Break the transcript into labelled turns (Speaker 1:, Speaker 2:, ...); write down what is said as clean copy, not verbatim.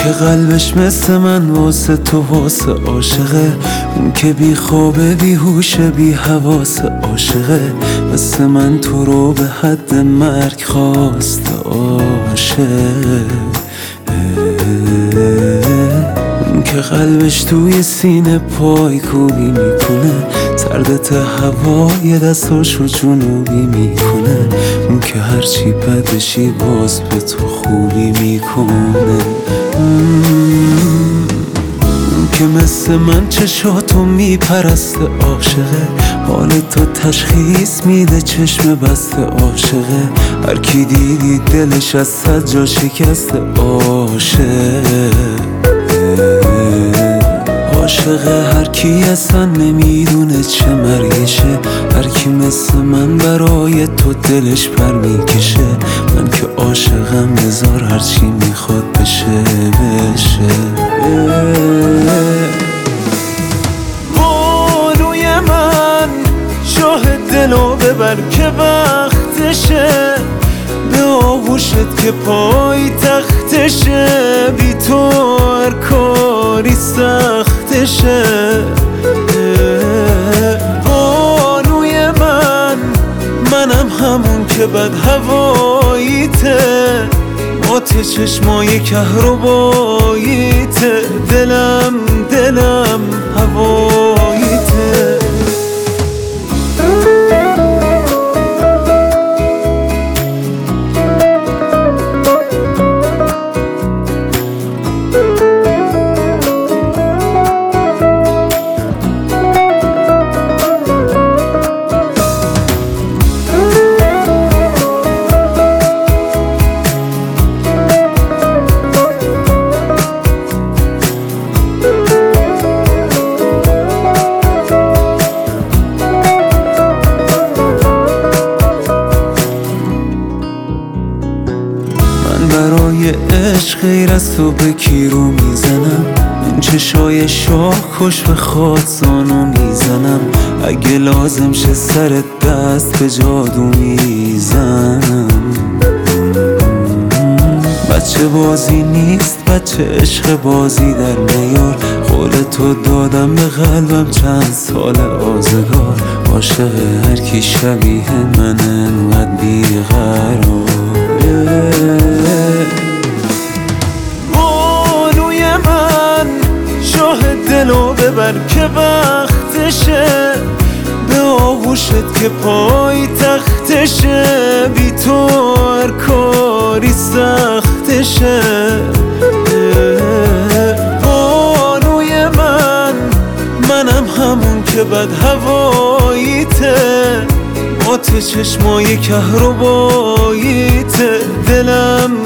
Speaker 1: که قلبش مثل من واسه تو واسه عاشقه، اون که بی خوابه بی هوشه بی حواسه عاشقه، مثل من تو رو به حد مرگ خواست عاشق. اون که قلبش توی سینه پای کوبی میکنه، سردت هوای دستاشو جنوبی میکنه، اون که هرچی بدشی باز به تو خوبی میکنه. اون که مثل من چشاتو میپرسته عاشقه، حال تو تشخیص میده چشم بسته عاشقه، هر کی دیدی دلش از صد جا شکسته عاشق. عاشقه هر کی اصلا نمیدونه چه مرگشه، هر کی مثل من برای تو دلش پر میکشه، من که عاشقم بذار هرچی میخواد بشه بشه. بانوی من شاه دلو ببر که وقتشه، به آغوشت که پای تختشه، بی تو هر کاری سختشه. بانوی منم همون که بد هواییته، آت چشمای کهرباییته، دلم هواییته. برای عشق غیر از تو به کی رو میزنم، این چشای شاه کش به خاتزانو میزنم، اگه لازم شه سرت دست به جادو میزنم. بچه بازی نیست بچه عشق بازی در نیار، قول تو دادم به قلبم چند سال آزگار، عاشق هر کی شبیه من انقدر بیقرار. بانوی من شاه دلو ببر که وقتشه، به آغوشت که پای تختشه، بی تو هر کاری سختشه. بانوی منم همون که بد هواییته، آت چشمای کهرباییته، دلم